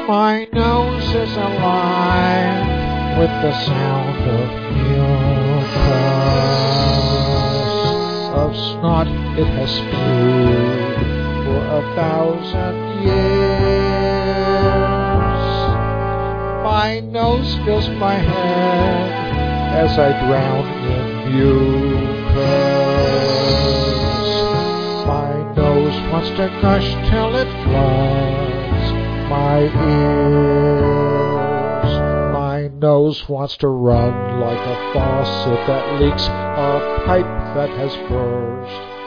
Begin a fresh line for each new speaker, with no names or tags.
My nose is alive with the sound of mucus, of snot it has spewed for 1,000 years. My nose fills my head as I drown in mucus. My nose wants to gush till it floods my ears. My nose wants to run like a faucet that leaks a pipe that has burst.